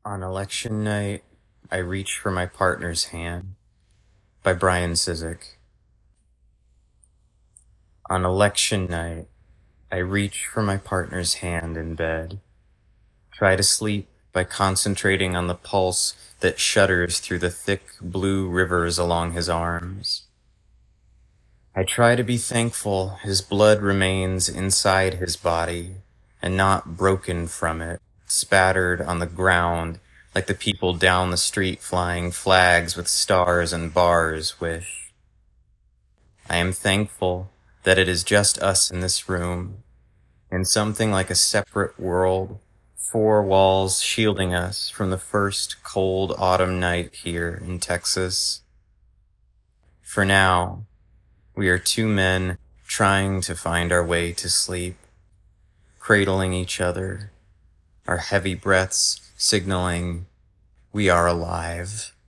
On election night, I reach for my partner's hand by Brian Sizik. On election night, I reach for my partner's hand in bed. Try to sleep by concentrating on the pulse that shudders through the thick blue rivers along his arms. I try to be thankful his blood remains inside his body and not broken from it, spattered on the ground like the people down the street flying flags with stars and bars wish. I am thankful that it is just us in this room, in something like a separate world, four walls shielding us from the first cold autumn night here in Texas. For now, we are two men trying to find our way to sleep, cradling each other, our heavy breaths signaling we are alive.